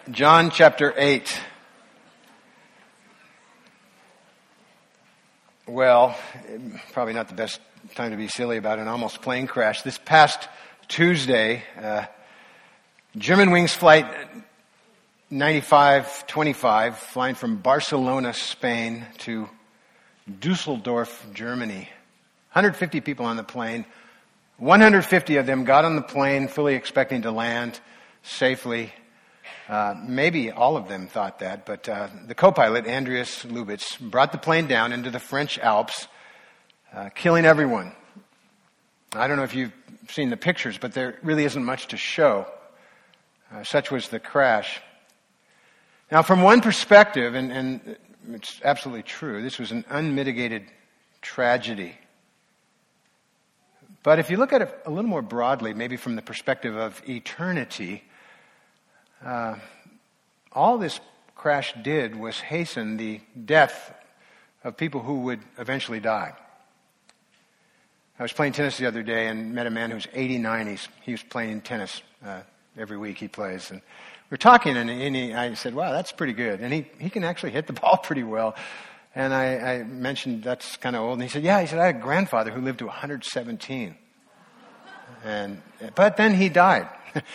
John chapter 8. Well, probably not the best time to be silly about an almost plane crash. This past Tuesday, Germanwings flight 9525, flying from Barcelona, Spain to Dusseldorf, Germany. 150 people on the plane. 150 of them got on the plane fully expecting to land safely. Maybe all of them thought that, but the co-pilot, Andreas Lubitz, brought the plane down into the French Alps, killing everyone. I don't know if you've seen the pictures, but there really isn't much to show. Such was the crash. Now, from one perspective, and it's absolutely true, this was an unmitigated tragedy. But if you look at it a little more broadly, maybe from the perspective of eternity, all this crash did was hasten the death of people who would eventually die. I was playing tennis the other day and met a man who's 89. He was playing tennis every week he plays. And we were talking, and I said, wow, that's pretty good. And he can actually hit the ball pretty well. And I mentioned that's kind of old. And he said, yeah, I had a grandfather who lived to 117. But then he died.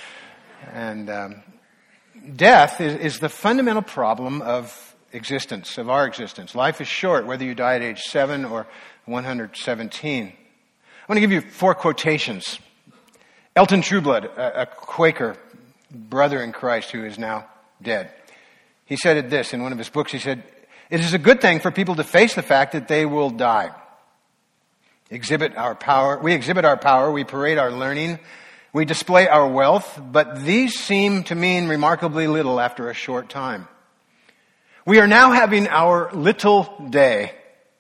And death is the fundamental problem of existence, of our existence. Life is short, whether you die at age 7 or 117. I want to give you 4 quotations. Elton Trueblood, a Quaker brother in Christ who is now dead. He said this in one of his books. He said, "It is a good thing for people to face the fact that they will die. We exhibit our power, we parade our learning, we display our wealth, but these seem to mean remarkably little after a short time. We are now having our little day,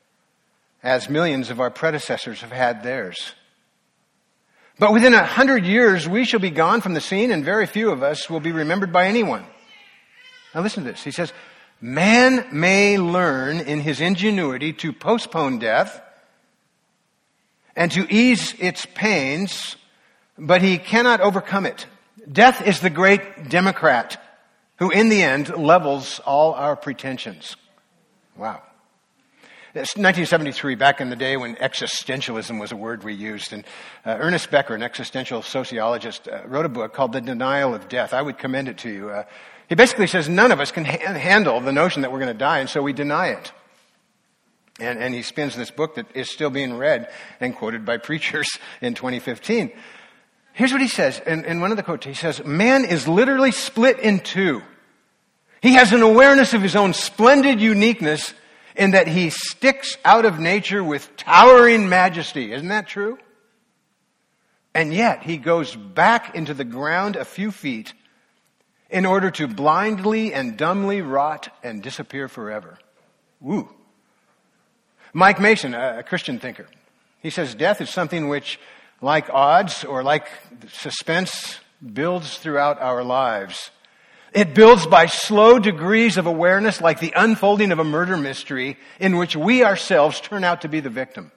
as millions of our predecessors have had theirs. But within 100 years, we shall be gone from the scene, and very few of us will be remembered by anyone." Now listen to this. He says, "Man may learn in his ingenuity to postpone death and to ease its pains, but he cannot overcome it. Death is the great Democrat who in the end levels all our pretensions." Wow. It's 1973, back in the day when existentialism was a word we used. And Ernest Becker, an existential sociologist, wrote a book called The Denial of Death. I would commend it to you. He basically says none of us can handle the notion that we're going to die, and so we deny it. And he spins this book that is still being read and quoted by preachers in 2015. Here's what he says. In one of the quotes, he says, "Man is literally split in two. He has an awareness of his own splendid uniqueness in that he sticks out of nature with towering majesty." Isn't that true? And yet he goes back into the ground a few feet in order to blindly and dumbly rot and disappear forever. Woo. Mike Mason, a Christian thinker, he says death is something which, like odds or like suspense, builds throughout our lives. It builds by slow degrees of awareness, like the unfolding of a murder mystery in which we ourselves turn out to be the victim.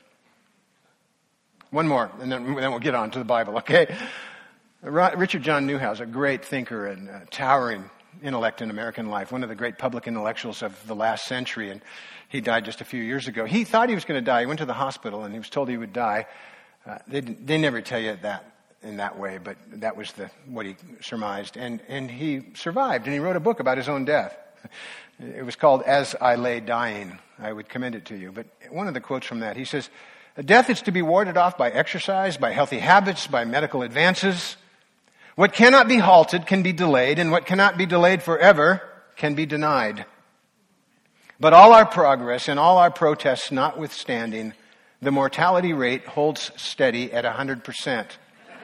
One more, and then we'll get on to the Bible, okay? Richard John Neuhaus, a great thinker and towering intellect in American life, one of the great public intellectuals of the last century, and he died just a few years ago. He thought he was going to die. He went to the hospital, and he was told he would die. They never tell you that in that way, but that was what he surmised. And he survived, and he wrote a book about his own death. It was called As I Lay Dying. I would commend it to you. But one of the quotes from that, he says, "Death is to be warded off by exercise, by healthy habits, by medical advances. What cannot be halted can be delayed, and what cannot be delayed forever can be denied. But all our progress and all our protests notwithstanding, the mortality rate holds steady at 100%.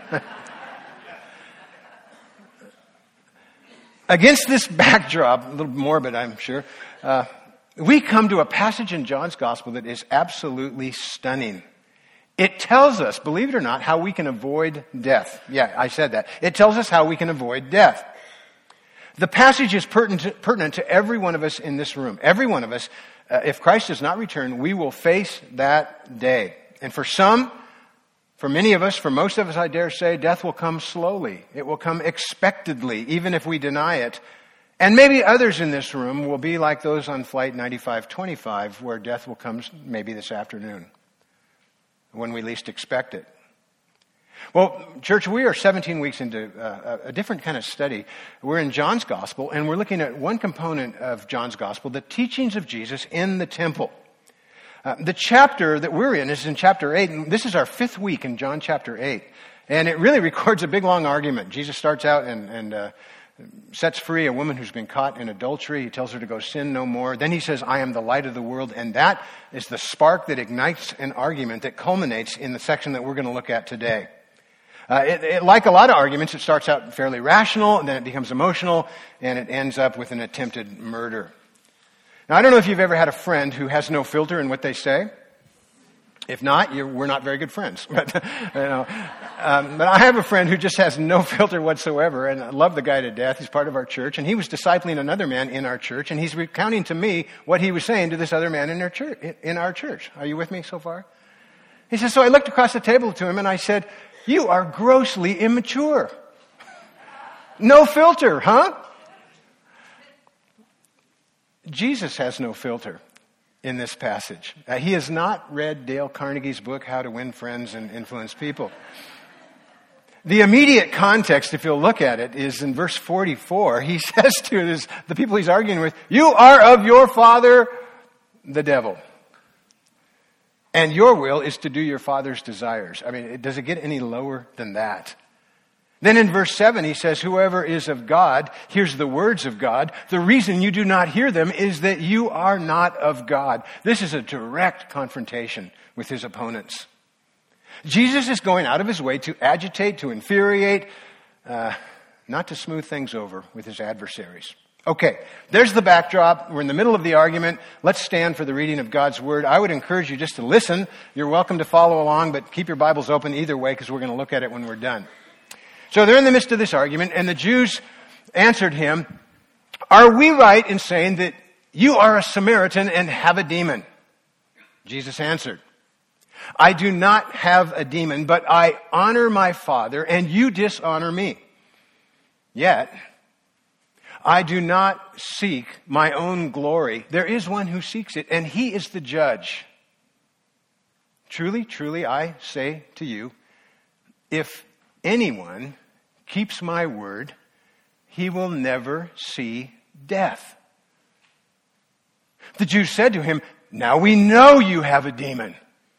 Against this backdrop, a little morbid, I'm sure, we come to a passage in John's Gospel that is absolutely stunning. It tells us, believe it or not, how we can avoid death. Yeah, I said that. It tells us how we can avoid death. The passage is pertinent to every one of us in this room. Every one of us, if Christ does not return, we will face that day. And for some, for many of us, for most of us, I dare say, death will come slowly. It will come expectedly, even if we deny it. And maybe others in this room will be like those on Flight 9525, where death will come maybe this afternoon, when we least expect it. Well, church, we are 17 weeks into a different kind of study. We're in John's Gospel, and we're looking at one component of John's Gospel, the teachings of Jesus in the temple. The chapter that we're in is in chapter 8, and this is our 5th week in John chapter 8. And it really records a big, long argument. Jesus starts out and sets free a woman who's been caught in adultery. He tells her to go sin no more. Then he says, I am the light of the world. And that is the spark that ignites an argument that culminates in the section that we're going to look at today. Like a lot of arguments, it starts out fairly rational, and then it becomes emotional, and it ends up with an attempted murder. Now, I don't know if you've ever had a friend who has no filter in what they say. If not, we're not very good friends. But, but I have a friend who just has no filter whatsoever, and I love the guy to death. He's part of our church, and he was discipling another man in our church, and he's recounting to me what he was saying to this other man in our church. Are you with me so far? He says, so I looked across the table to him, and I said, you are grossly immature. No filter, huh? Jesus has no filter in this passage. He has not read Dale Carnegie's book, How to Win Friends and Influence People. The immediate context, if you'll look at it, is in verse 44. He says to the people he's arguing with, you are of your father, the devil. And your will is to do your father's desires. I mean, does it get any lower than that? Then in verse 7, he says, whoever is of God hears the words of God. The reason you do not hear them is that you are not of God. This is a direct confrontation with his opponents. Jesus is going out of his way to agitate, to infuriate, not to smooth things over with his adversaries. Okay, there's the backdrop. We're in the middle of the argument. Let's stand for the reading of God's Word. I would encourage you just to listen. You're welcome to follow along, but keep your Bibles open either way, because we're going to look at it when we're done. So they're in the midst of this argument, and the Jews answered him, are we right in saying that you are a Samaritan and have a demon? Jesus answered, I do not have a demon, but I honor my Father, and you dishonor me. Yet, I do not seek my own glory. There is one who seeks it, and he is the judge. Truly, truly, I say to you, if anyone keeps my word, he will never see death. The Jews said to him, now we know you have a demon.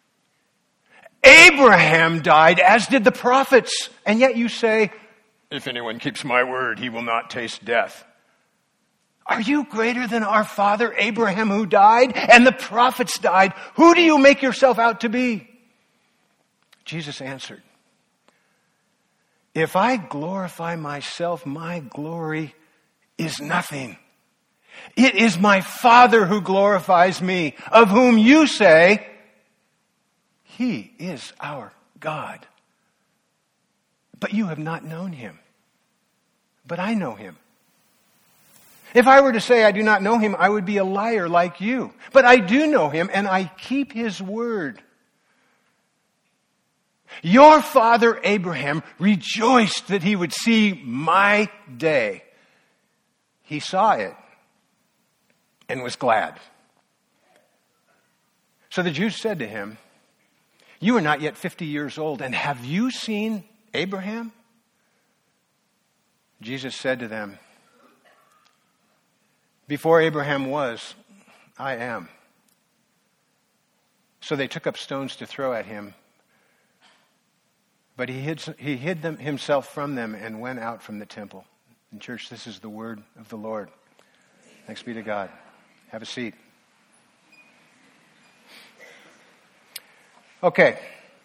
Abraham died, as did the prophets, and yet you say, if anyone keeps my word, he will not taste death. Are you greater than our father Abraham, who died, and the prophets died? Who do you make yourself out to be? Jesus answered, if I glorify myself, my glory is nothing. It is my Father who glorifies me, of whom you say, he is our God. But you have not known him. But I know him. If I were to say I do not know him, I would be a liar like you. But I do know him, and I keep his word. Your father Abraham rejoiced that he would see my day. He saw it and was glad. So the Jews said to him, you are not yet 50 years old, and have you seen Abraham? Jesus said to them, before Abraham was, I am. So they took up stones to throw at him. But he hid himself from them and went out from the temple. And church, this is the word of the Lord. Thanks be to God. Have a seat. Okay.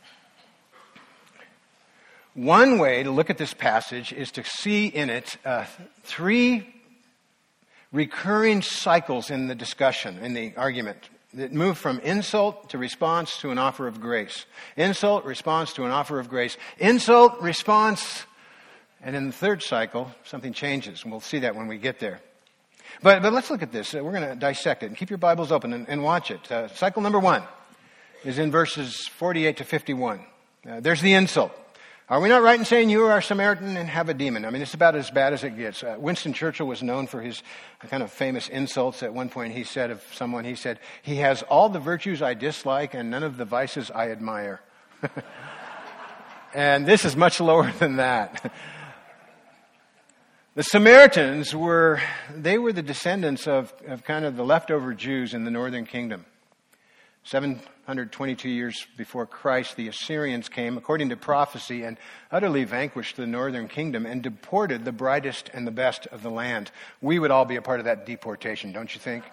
One way to look at this passage is to see in it 3 recurring cycles in the discussion, in the argument, that move from insult to response to an offer of grace. Insult, response to an offer of grace. Insult, response, and in the third cycle, something changes, and we'll see that when we get there. But let's look at this. We're going to dissect it, and keep your Bibles open and watch it. Cycle number 1 is in verses 48 to 51. There's the insult. Are we not right in saying you are a Samaritan and have a demon? I mean, it's about as bad as it gets. Winston Churchill was known for his kind of famous insults. At one point he said of someone, he said, he has all the virtues I dislike and none of the vices I admire. And this is much lower than that. The Samaritans were the descendants of kind of the leftover Jews in the northern kingdom. 722 years before Christ, the Assyrians came, according to prophecy, and utterly vanquished the northern kingdom and deported the brightest and the best of the land. We would all be a part of that deportation, don't you think?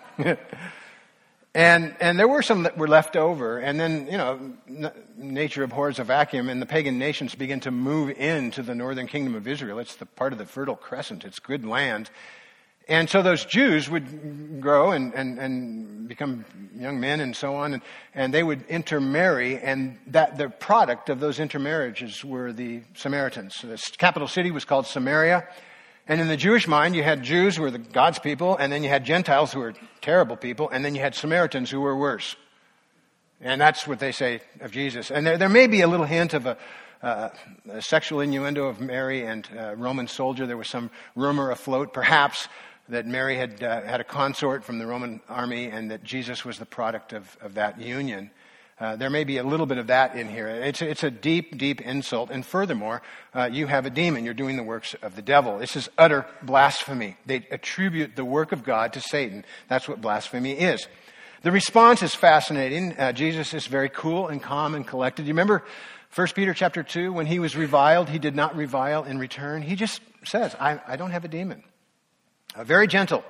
And there were some that were left over, and then, nature abhors a vacuum, and the pagan nations begin to move into the northern kingdom of Israel. It's the part of the Fertile Crescent. It's good land. And so those Jews would grow and become young men and so on, and they would intermarry, and that the product of those intermarriages were the Samaritans. So the capital city was called Samaria. And in the Jewish mind, you had Jews who were God's people, and then you had Gentiles who were terrible people, and then you had Samaritans who were worse. And that's what they say of Jesus. And there may be a little hint of a sexual innuendo of Mary and a Roman soldier. There was some rumor afloat, perhaps, that Mary had a consort from the Roman army and that Jesus was the product of that union. There may be a little bit of that in here. It's a deep, deep insult. And furthermore, you have a demon. You're doing the works of the devil. This is utter blasphemy. They attribute the work of God to Satan. That's what blasphemy is. The response is fascinating. Jesus is very cool and calm and collected. You remember 1 Peter chapter 2, when he was reviled, he did not revile in return. He just says, I don't have a demon. Very gentle.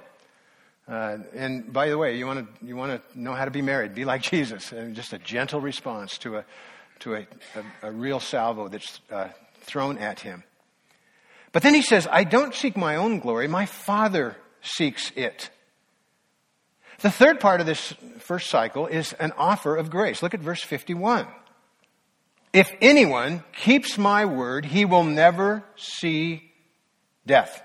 And by the way, you want to know how to be married, be like Jesus. And just a gentle response to a real salvo that's thrown at him. But then he says, I don't seek my own glory. My Father seeks it. The third part of this first cycle is an offer of grace. Look at verse 51. If anyone keeps my word, he will never see death.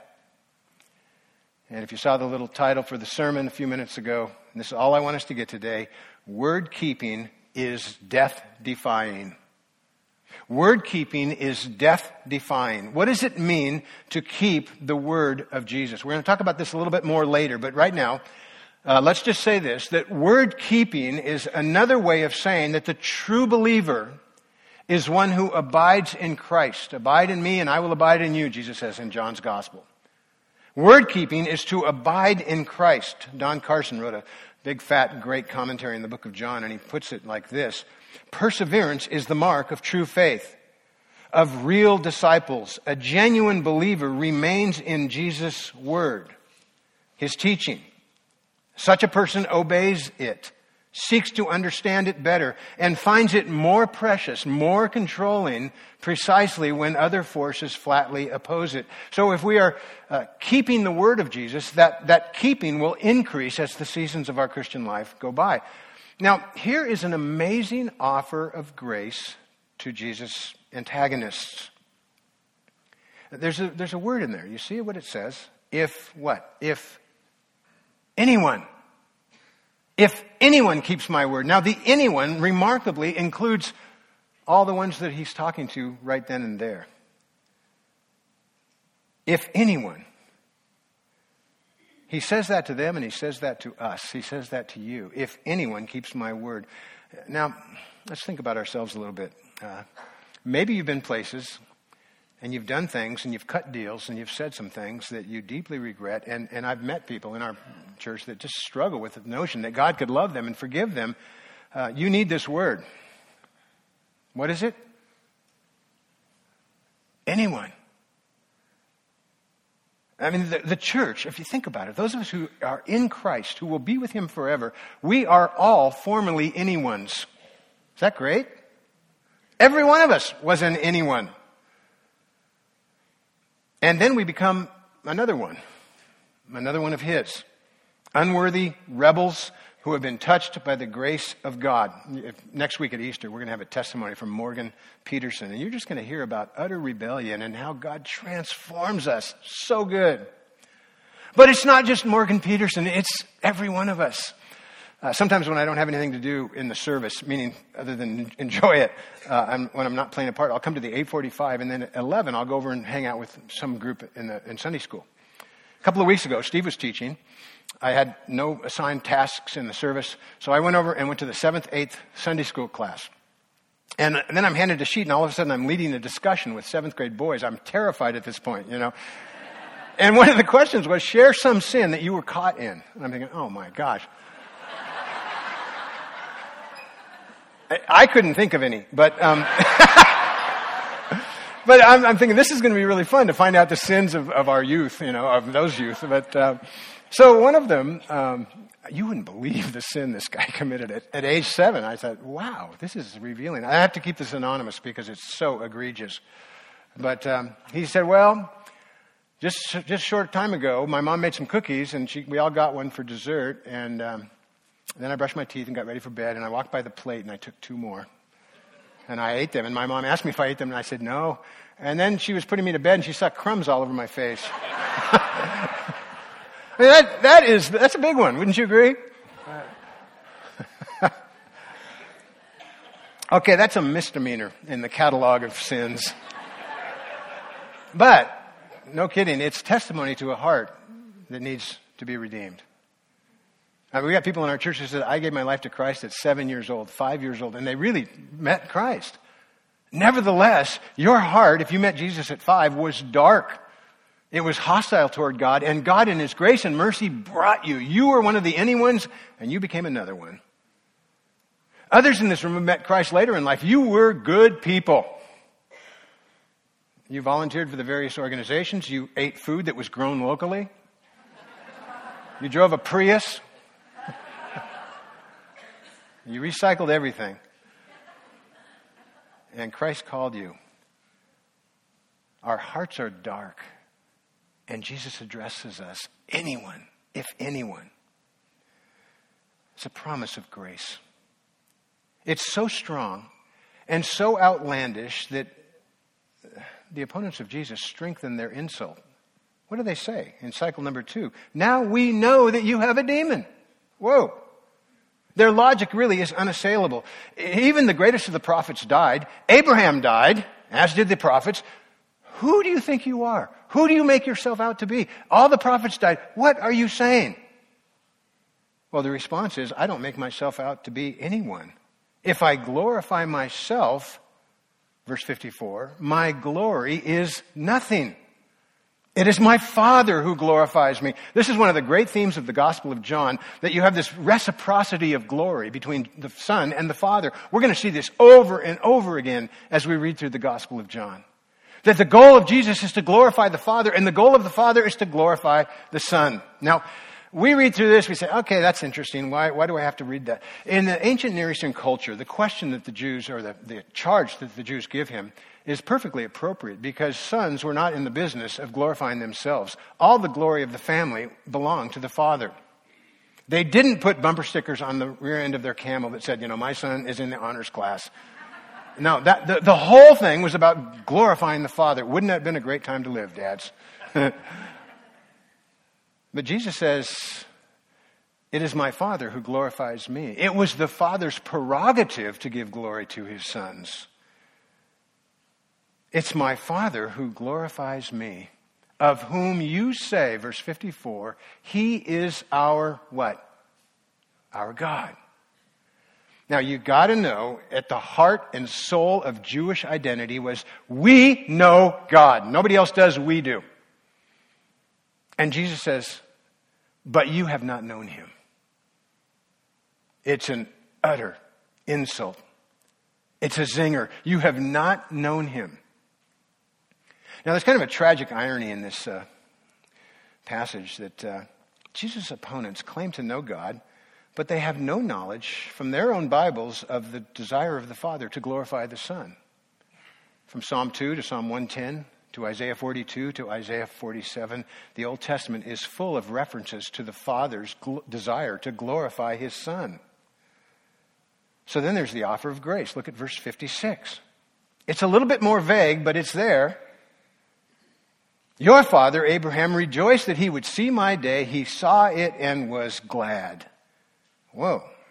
And if you saw the little title for the sermon a few minutes ago, and this is all I want us to get today, word keeping is death defying. Word keeping is death defying. What does it mean to keep the word of Jesus? We're going to talk about this a little bit more later, but right now, let's just say this, that word keeping is another way of saying that the true believer is one who abides in Christ. Abide in me and I will abide in you, Jesus says in John's Gospel. Word keeping is to abide in Christ. Don Carson wrote a big, fat, great commentary in the book of John, and he puts it like this. Perseverance is the mark of true faith, of real disciples. A genuine believer remains in Jesus' word, his teaching. Such a person obeys it, seeks to understand it better, and finds it more precious, more controlling, precisely when other forces flatly oppose it. So if we are keeping the word of Jesus, that keeping will increase as the seasons of our Christian life go by. Now, here is an amazing offer of grace to Jesus' antagonists. There's a word in there. You see what it says? If what? If anyone keeps my word. Now, the anyone remarkably includes all the ones that he's talking to right then and there. If anyone. He says that to them and he says that to us. He says that to you. If anyone keeps my word. Now, let's think about ourselves a little bit. Maybe you've been places and you've done things and you've cut deals and you've said some things that you deeply regret. And I've met people in our church that just struggle with the notion that God could love them and forgive them. You need this word. What is it? Anyone. I mean, the church, if you think about it, those of us who are in Christ, who will be with him forever, we are all formerly anyone's. Is that great? Every one of us was an anyone. And then we become another one of his. Unworthy rebels who have been touched by the grace of God. Next week at Easter, we're going to have a testimony from Morgan Peterson. And you're just going to hear about utter rebellion and how God transforms us. So good. But it's not just Morgan Peterson. It's every one of us. Sometimes when I don't have anything to do in the service, meaning other than enjoy it, when I'm not playing a part, I'll come to the 8:45, and then at 11 I'll go over and hang out with some group in Sunday school. A couple of weeks ago, Steve was teaching. I had no assigned tasks in the service, so I went over and went to the 7th, 8th Sunday school class. And then I'm handed a sheet, and all of a sudden I'm leading a discussion with 7th grade boys. I'm terrified at this point, you know. And one of the questions was, share some sin that you were caught in. And I'm thinking, oh my gosh. I couldn't think of any, but but I'm thinking this is going to be really fun to find out the sins of our youth, you know, of those youth. But so one of them, you wouldn't believe the sin this guy committed at age 7. I thought, wow, this is revealing. I have to keep this anonymous because it's so egregious. But he said, well, just short time ago, my mom made some cookies, and we all got one for dessert, and then I brushed my teeth and got ready for bed, and I walked by the plate, and I took 2 more. And I ate them, and my mom asked me if I ate them, and I said no. And then she was putting me to bed, and she stuck crumbs all over my face. I mean, that's a big one, wouldn't you agree? Okay, that's a misdemeanor in the catalog of sins. But, no kidding, it's testimony to a heart that needs to be redeemed. I mean, we got people in our church who said, I gave my life to Christ at 7 years old, 5 years old, and they really met Christ. Nevertheless, your heart, if you met Jesus at 5, was dark. It was hostile toward God, and God in His grace and mercy brought you. You were one of the any ones, and you became another one. Others in this room met Christ later in life. You were good people. You volunteered for the various organizations. You ate food that was grown locally. You drove a Prius. You recycled everything. And Christ called you. Our hearts are dark. And Jesus addresses us, anyone, if anyone. It's a promise of grace. It's so strong and so outlandish that the opponents of Jesus strengthen their insult. What do they say in cycle number 2? Now we know that you have a demon. Whoa. Their logic really is unassailable. Even the greatest of the prophets died. Abraham died, as did the prophets. Who do you think you are? Who do you make yourself out to be? All the prophets died. What are you saying? Well, the response is, I don't make myself out to be anyone. If I glorify myself, verse 54, my glory is nothing. It is my Father who glorifies me. This is one of the great themes of the Gospel of John, that you have this reciprocity of glory between the Son and the Father. We're going to see this over and over again as we read through the Gospel of John. That the goal of Jesus is to glorify the Father, and the goal of the Father is to glorify the Son. Now, we read through this, we say, okay, that's interesting. Why do I have to read that? In the ancient Near Eastern culture, the question that the Jews, or the charge that the Jews give him, is perfectly appropriate because sons were not in the business of glorifying themselves. All the glory of the family belonged to the father. They didn't put bumper stickers on the rear end of their camel that said, my son is in the honors class. No, the whole thing was about glorifying the Father. Wouldn't that have been a great time to live, dads? But Jesus says, it is my Father who glorifies me. It was the Father's prerogative to give glory to His sons. It's my Father who glorifies me, of whom you say, verse 54, He is our what? Our God. Now, you got to know, at the heart and soul of Jewish identity was, we know God. Nobody else does, we do. And Jesus says, but you have not known Him. It's an utter insult. It's a zinger. You have not known Him. Now, there's kind of a tragic irony in this passage that Jesus' opponents claim to know God, but they have no knowledge from their own Bibles of the desire of the Father to glorify the Son. From Psalm 2 to Psalm 110 to Isaiah 42 to Isaiah 47, the Old Testament is full of references to the Father's desire to glorify His Son. So then there's the offer of grace. Look at verse 56. It's a little bit more vague, but it's there. Your father, Abraham, rejoiced that he would see my day. He saw it and was glad. Whoa.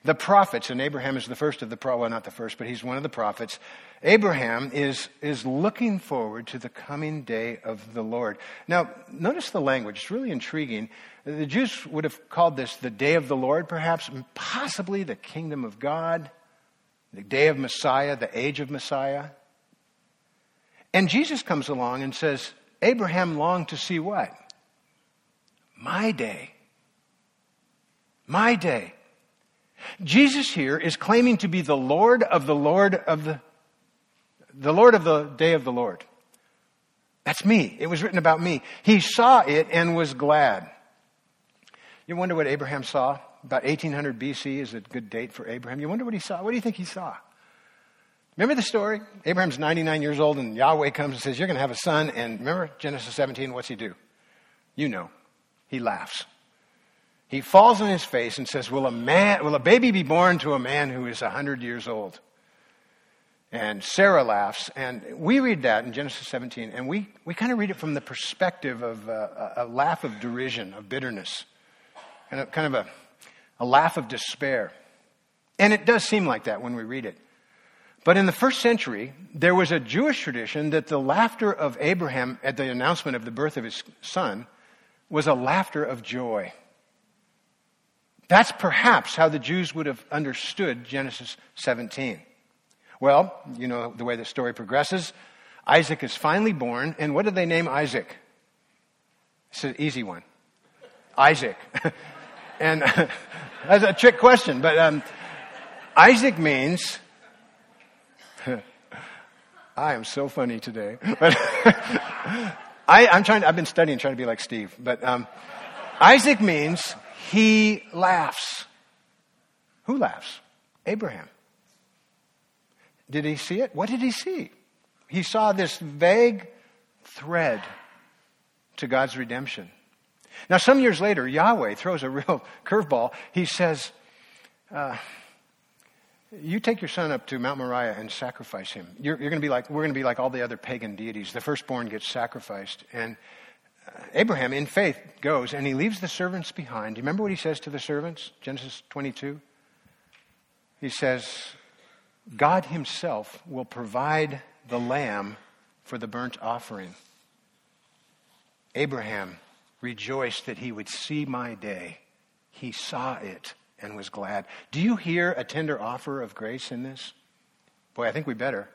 The prophets, and Abraham is the first of the prophets, well, not the first, but he's one of the prophets. Abraham is looking forward to the coming day of the Lord. Now, notice the language. It's really intriguing. The Jews would have called this the day of the Lord, perhaps, possibly the kingdom of God, the day of Messiah, the age of Messiah. And Jesus comes along and says, Abraham longed to see what? My day. My day. Jesus here is claiming to be the Lord of the Lord of the Lord of the day of the Lord. That's me. It was written about me. He saw it and was glad. You wonder what Abraham saw? About 1800 BC is a good date for Abraham. You wonder what he saw? What do you think he saw? Remember the story? Abraham's 99 years old and Yahweh comes and says, you're going to have a son. And remember Genesis 17, what's he do? You know. He laughs. He falls on his face and says, will a baby be born to a man who is 100 years old? And Sarah laughs. And we read that in Genesis 17. And we kind of read it from the perspective of a laugh of derision, of bitterness. And kind of a laugh of despair. And it does seem like that when we read it. But in the first century, there was a Jewish tradition that the laughter of Abraham at the announcement of the birth of his son was a laughter of joy. That's perhaps how the Jews would have understood Genesis 17. Well, you know the way the story progresses. Isaac is finally born, and what did they name Isaac? It's an easy one. Isaac. And that's a trick question, but Isaac means... I am so funny today. But I've been studying, trying to be like Steve. But Isaac means he laughs. Who laughs? Abraham. Did he see it? What did he see? He saw this vague thread to God's redemption. Now, some years later, Yahweh throws a real curveball. He says, you take your son up to Mount Moriah and sacrifice him. We're going to be like all the other pagan deities. The firstborn gets sacrificed. And Abraham, in faith, goes and he leaves the servants behind. Do you remember what he says to the servants? Genesis 22. He says, God himself will provide the lamb for the burnt offering. Abraham rejoiced that he would see my day. He saw it and was glad. Do you hear a tender offer of grace in this? Boy, I think we better.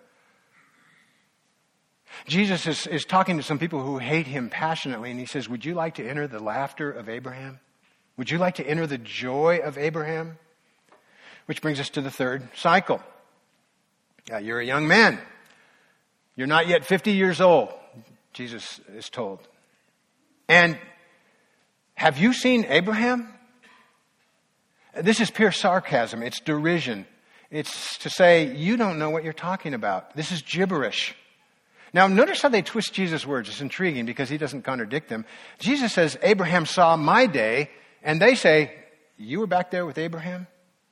Jesus is talking to some people who hate him passionately, and he says, would you like to enter the laughter of Abraham? Would you like to enter the joy of Abraham? Which brings us to the third cycle. You're a young man. You're not yet 50 years old, Jesus is told. And have you seen Abraham? This is pure sarcasm. It's derision. It's to say, you don't know what you're talking about. This is gibberish. Now, notice how they twist Jesus' words. It's intriguing because he doesn't contradict them. Jesus says, Abraham saw my day, and they say, you were back there with Abraham?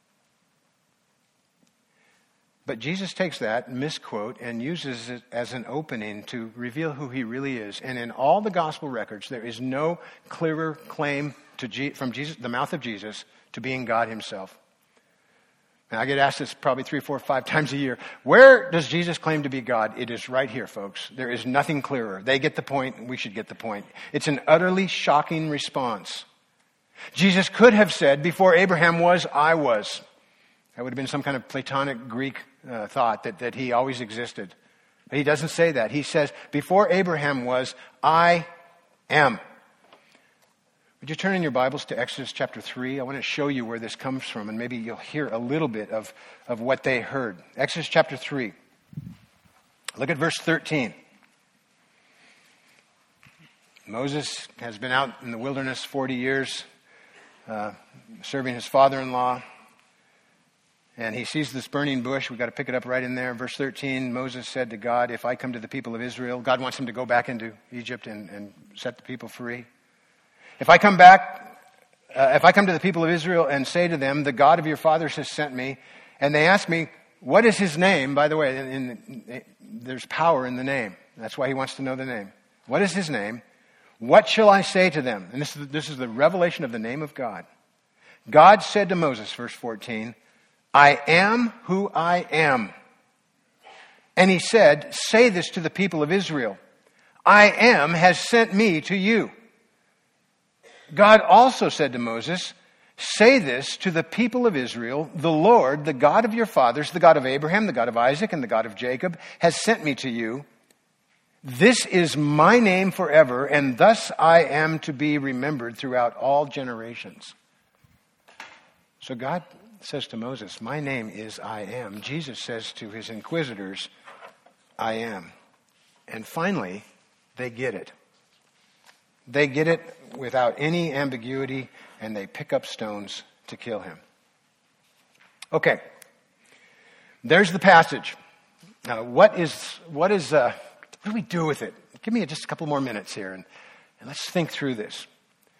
But Jesus takes that misquote and uses it as an opening to reveal who he really is. And in all the gospel records, there is no clearer claim from Jesus, the mouth of Jesus, to being God himself. And I get asked this probably 3, 4, 5 times a year. Where does Jesus claim to be God? It is right here, folks. There is nothing clearer. They get the point. We should get the point. It's an utterly shocking response. Jesus could have said, before Abraham was, I was. That would have been some kind of Platonic Greek thought that he always existed. But he doesn't say that. He says, before Abraham was, I am. Would you turn in your Bibles to Exodus chapter 3? I want to show you where this comes from, and maybe you'll hear a little bit of what they heard. Exodus chapter 3. Look at verse 13. Moses has been out in the wilderness 40 years, serving his father-in-law. And he sees this burning bush. We've got to pick it up right in there. Verse 13, Moses said to God, if I come to the people of Israel, God wants him to go back into Egypt and set the people free. If I come to the people of Israel and say to them, the God of your fathers has sent me, and they ask me, what is his name? By the way, there's power in the name. That's why he wants to know the name. What is his name? What shall I say to them? And this is the revelation of the name of God. God said to Moses, verse 14, I am who I am. And he said, say this to the people of Israel. I am has sent me to you. God also said to Moses, say this to the people of Israel, the Lord, the God of your fathers, the God of Abraham, the God of Isaac, and the God of Jacob, has sent me to you. This is my name forever, and thus I am to be remembered throughout all generations. So God says to Moses, my name is I am. Jesus says to his inquisitors, I am. And finally, they get it. They get it without any ambiguity, and they pick up stones to kill him. Okay. There's the passage. Now, what do we do with it? Give me just a couple more minutes here, and let's think through this.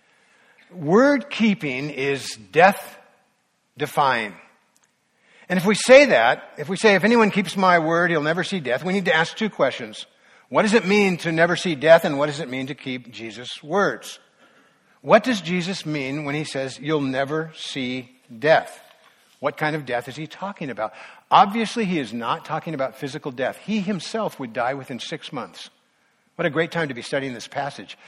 Word keeping is death defying. And if we say if anyone keeps my word, he'll never see death, we need to ask two questions. What does it mean to never see death, and what does it mean to keep Jesus' words? What does Jesus mean when he says you'll never see death? What kind of death is he talking about? Obviously, he is not talking about physical death. He himself would die within 6 months. What a great time to be studying this passage.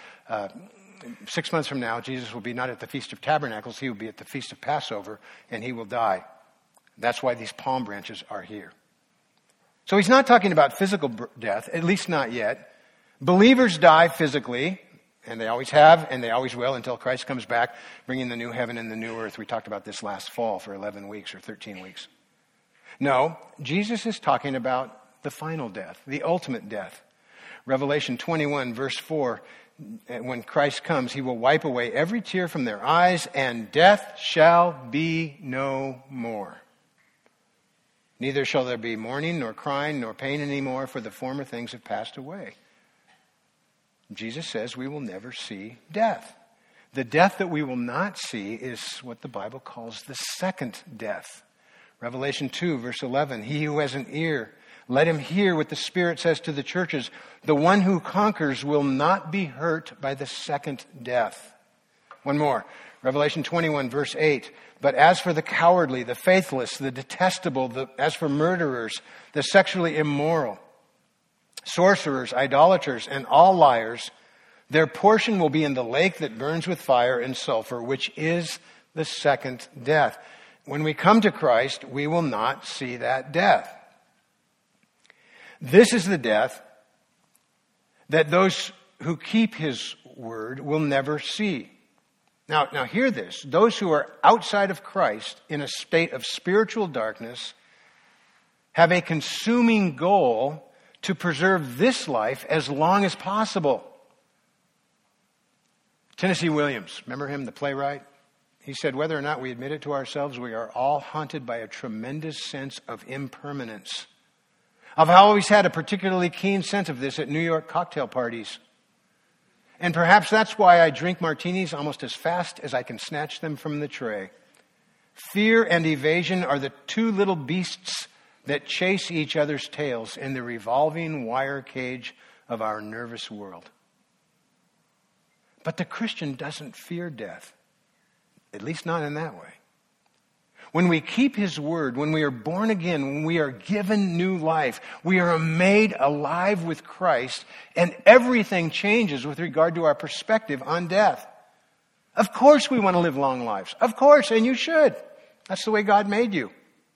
6 months from now, Jesus will be not at the Feast of Tabernacles, he will be at the Feast of Passover, and he will die. That's why these palm branches are here. So he's not talking about physical death, at least not yet. Believers die physically, and they always have, and they always will until Christ comes back, bringing the new heaven and the new earth. We talked about this last fall for 11 weeks or 13 weeks. No, Jesus is talking about the final death, the ultimate death. Revelation 21, verse 4, when Christ comes, he will wipe away every tear from their eyes, and death shall be no more. Neither shall there be mourning, nor crying, nor pain anymore, for the former things have passed away. Jesus says we will never see death. The death that we will not see is what the Bible calls the second death. Revelation 2, verse 11, he who has an ear, let him hear what the Spirit says to the churches. The one who conquers will not be hurt by the second death. One more. Revelation 21, verse 8. But as for the cowardly, the faithless, the detestable, as for murderers, the sexually immoral, sorcerers, idolaters, and all liars, their portion will be in the lake that burns with fire and sulfur, which is the second death. When we come to Christ, we will not see that death. This is the death that those who keep his word will never see. Now hear this. Those who are outside of Christ in a state of spiritual darkness have a consuming goal to preserve this life as long as possible. Tennessee Williams, remember him, the playwright? He said, whether or not we admit it to ourselves, we are all haunted by a tremendous sense of impermanence. I've always had a particularly keen sense of this at New York cocktail parties. And perhaps that's why I drink martinis almost as fast as I can snatch them from the tray. Fear and evasion are the two little beasts that chase each other's tails in the revolving wire cage of our nervous world. But the Christian doesn't fear death, at least not in that way. When we keep his word, when we are born again, when we are given new life, we are made alive with Christ, and everything changes with regard to our perspective on death. Of course we want to live long lives. Of course, and you should. That's the way God made you.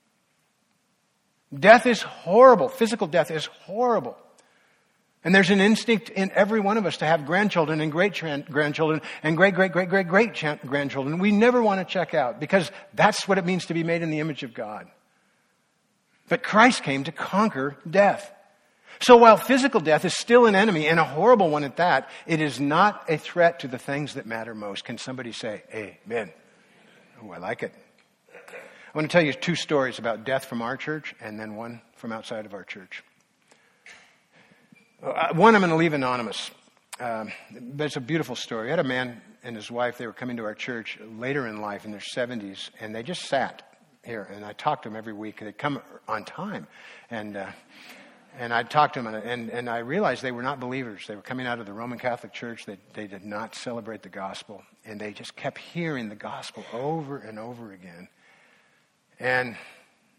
Death is horrible. Physical death is horrible. And there's an instinct in every one of us to have grandchildren and great-grandchildren and great-great-great-great-grandchildren. We never want to check out because that's what it means to be made in the image of God. But Christ came to conquer death. So while physical death is still an enemy, and a horrible one at that, it is not a threat to the things that matter most. Can somebody say, amen? Oh, I like it. I want to tell you two stories about death from our church and then one from outside of our church. One I'm going to leave anonymous, but it's a beautiful story. I had a man and his wife, they were coming to our church later in life in their 70s, and they just sat here, and I talked to them every week. They'd come on time, and I'd talk to them, and I realized they were not believers. They were coming out of the Roman Catholic Church. They did not celebrate the gospel, and they just kept hearing the gospel over and over again. And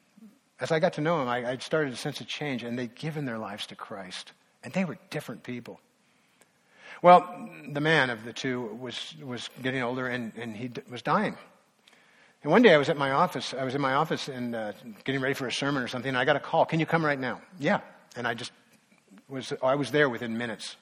as I got to know them, I started to sense a change, and they'd given their lives to Christ. And they were different people. Well, the man of the two was getting older, and he was dying. And one day I was in my office and getting ready for a sermon or something, and I got a call. Can you come right now? Yeah. And I was there within minutes.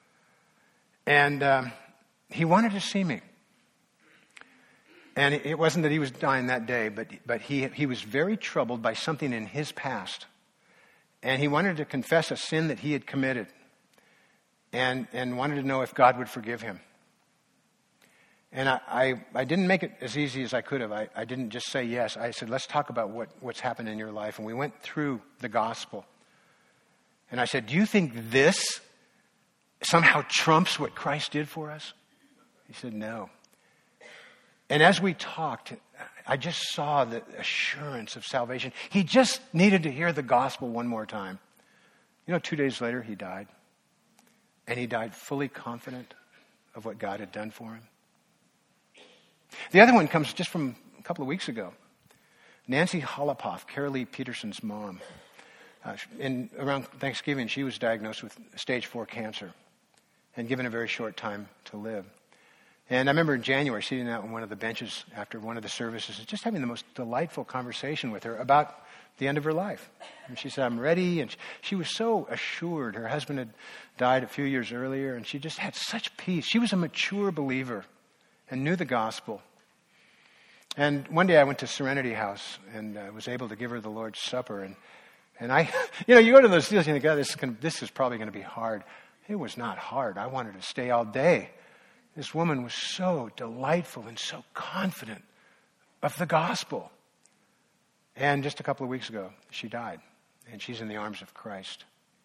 And he wanted to see me. And it wasn't that he was dying that day, but he was very troubled by something in his past. And he wanted to confess a sin that he had committed. And wanted to know if God would forgive him. And I didn't make it as easy as I could have. I didn't just say yes. I said, let's talk about what's happened in your life. And we went through the gospel. And I said, do you think this somehow trumps what Christ did for us? He said, no. And as we talked, I just saw the assurance of salvation. He just needed to hear the gospel one more time. 2 days later, he died. And he died fully confident of what God had done for him. The other one comes just from a couple of weeks ago. Nancy Holopoff, Carolee Peterson's mom. Around Thanksgiving, she was diagnosed with stage 4 cancer and given a very short time to live. And I remember in January sitting out on one of the benches after one of the services, just having the most delightful conversation with her about the end of her life. And she said, I'm ready. And she was so assured. Her husband had died a few years earlier, and she just had such peace. She was a mature believer and knew the gospel. And one day I went to Serenity House and was able to give her the Lord's Supper. And I, you go to those deals and you think, God, this is probably going to be hard. It was not hard. I wanted to stay all day. This woman was so delightful and so confident of the gospel. And just a couple of weeks ago, she died. And she's in the arms of Christ.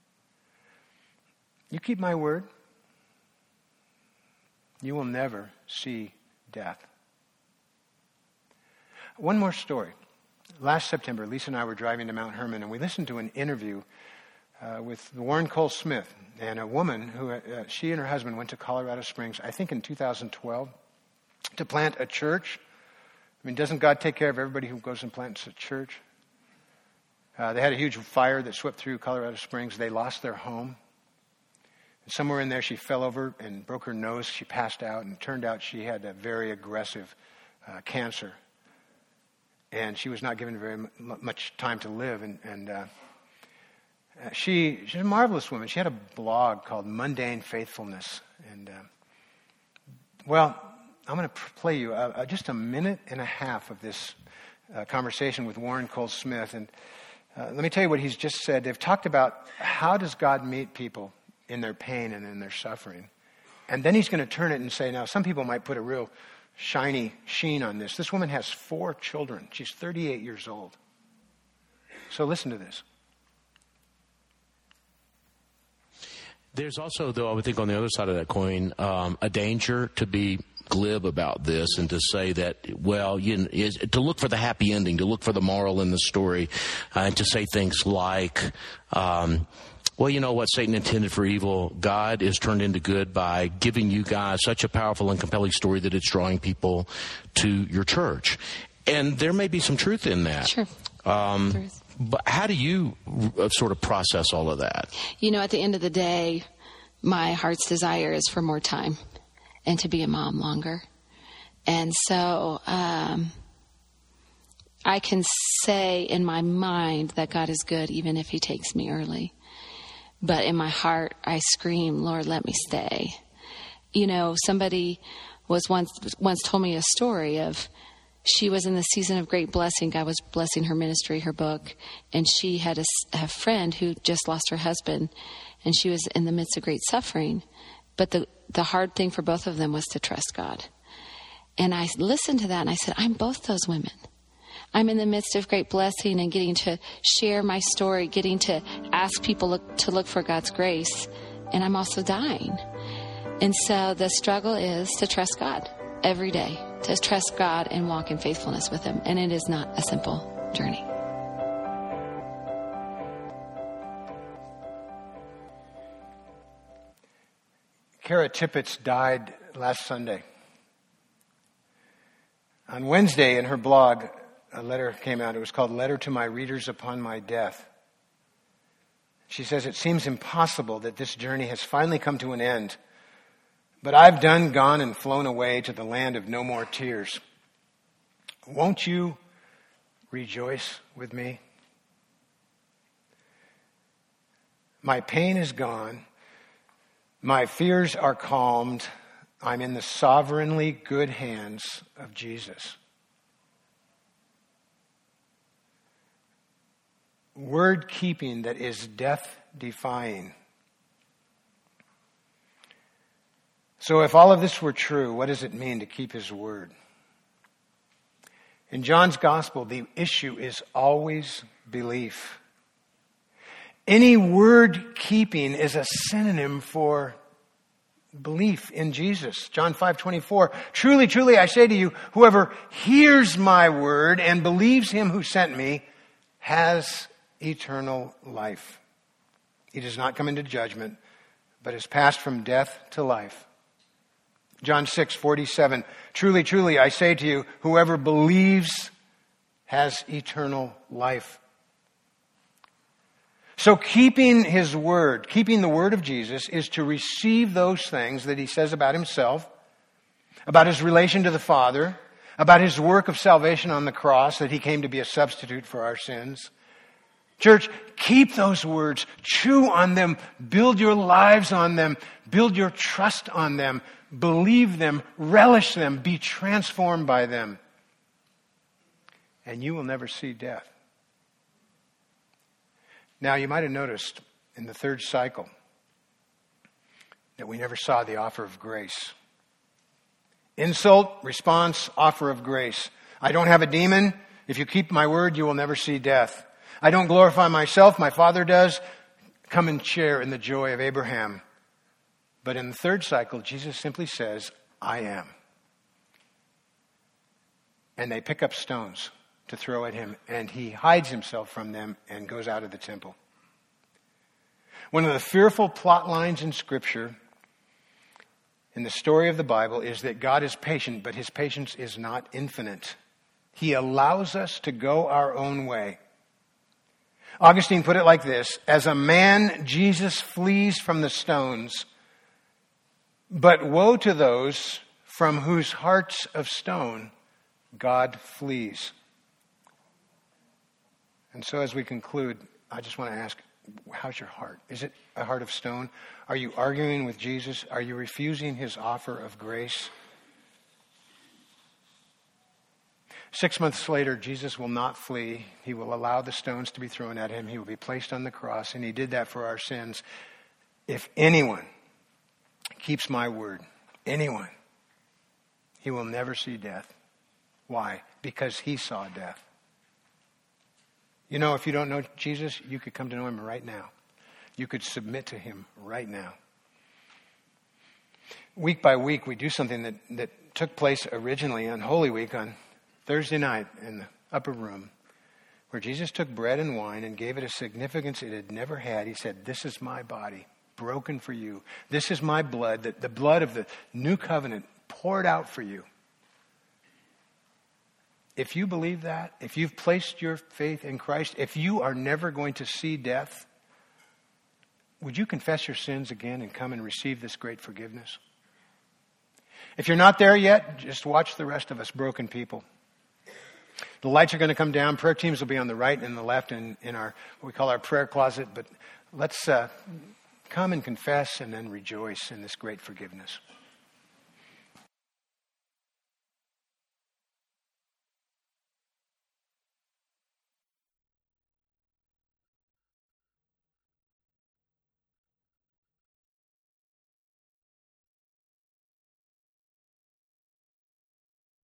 You keep my word, you will never see death. One more story. Last September, Lisa and I were driving to Mount Hermon, and we listened to an interview with Warren Cole Smith and a woman who, she and her husband went to Colorado Springs, I think in 2012, to plant a church. I mean, doesn't God take care of everybody who goes and plants a church? They had a huge fire that swept through Colorado Springs. They lost their home. And somewhere in there, she fell over and broke her nose. She passed out, and it turned out she had a very aggressive cancer. And she was not given very much time to live. She's a marvelous woman. She had a blog called Mundane Faithfulness. And, I'm going to play you just a minute and a half of this conversation with Warren Cole Smith. And let me tell you what he's just said. They've talked about how does God meet people in their pain and in their suffering. And then he's going to turn it and say, now, some people might put a real shiny sheen on this. This woman has 4 children. She's 38 years old. So listen to this. There's also, though, I would think on the other side of that coin, a danger to be glib about this and to say that, to look for the happy ending, to look for the moral in the story, and to say things like, what Satan intended for evil, God is turned into good by giving you guys such a powerful and compelling story that it's drawing people to your church. And there may be some truth in that. Sure. But how do you sort of process all of that? At the end of the day, my heart's desire is for more time and to be a mom longer. And so I can say in my mind that God is good even if he takes me early. But in my heart, I scream, Lord, let me stay. Somebody was once told me a story of she was in the season of great blessing. God was blessing her ministry, her book. And she had a friend who just lost her husband. And she was in the midst of great suffering. But the hard thing for both of them was to trust God. And I listened to that and I said, I'm both those women. I'm in the midst of great blessing and getting to share my story, getting to ask people to look for God's grace. And I'm also dying. And so the struggle is to trust God every day, to trust God and walk in faithfulness with him. And it is not a simple journey. Kara Tippett died last Sunday. On Wednesday in her blog, a letter came out. It was called Letter to My Readers Upon My Death. She says, it seems impossible that this journey has finally come to an end, but I've done, gone, and flown away to the land of no more tears. Won't you rejoice with me? My pain is gone. My fears are calmed. I'm in the sovereignly good hands of Jesus. Word keeping that is death defying. So if all of this were true, what does it mean to keep his word? In John's gospel, the issue is always belief. Any word keeping is a synonym for belief in Jesus. John 5:24, truly, truly, I say to you, whoever hears my word and believes him who sent me has eternal life. He does not come into judgment, but is passed from death to life. John 6:47, truly, truly, I say to you, whoever believes has eternal life. So keeping his word, keeping the word of Jesus, is to receive those things that he says about himself, about his relation to the Father, about his work of salvation on the cross, that he came to be a substitute for our sins. Church, keep those words, chew on them, build your lives on them, build your trust on them, believe them, relish them, be transformed by them. And you will never see death. Now, you might have noticed in the third cycle that we never saw the offer of grace. Insult, response, offer of grace. I don't have a demon. If you keep my word, you will never see death. I don't glorify myself. My Father does. Come and share in the joy of Abraham. But in the third cycle, Jesus simply says, I am. And they pick up stones to throw at him, and he hides himself from them and goes out of the temple. One of the fearful plot lines in Scripture, in the story of the Bible, is that God is patient, but his patience is not infinite. He allows us to go our own way. Augustine put it like this: as a man, Jesus flees from the stones, but woe to those from whose hearts of stone God flees. And so as we conclude, I just want to ask, how's your heart? Is it a heart of stone? Are you arguing with Jesus? Are you refusing his offer of grace? 6 months later, Jesus will not flee. He will allow the stones to be thrown at him. He will be placed on the cross, and he did that for our sins. If anyone keeps my word, anyone, he will never see death. Why? Because he saw death. You know, if you don't know Jesus, you could come to know him right now. You could submit to him right now. Week by week, we do something that took place originally on Holy Week on Thursday night in the upper room, where Jesus took bread and wine and gave it a significance it had never had. He said, this is my body, broken for you. This is my blood, the blood of the new covenant poured out for you. If you believe that, if you've placed your faith in Christ, if you are never going to see death, would you confess your sins again and come and receive this great forgiveness? If you're not there yet, just watch the rest of us broken people. The lights are going to come down. Prayer teams will be on the right and the left in our what we call our prayer closet. But let's come and confess and then rejoice in this great forgiveness.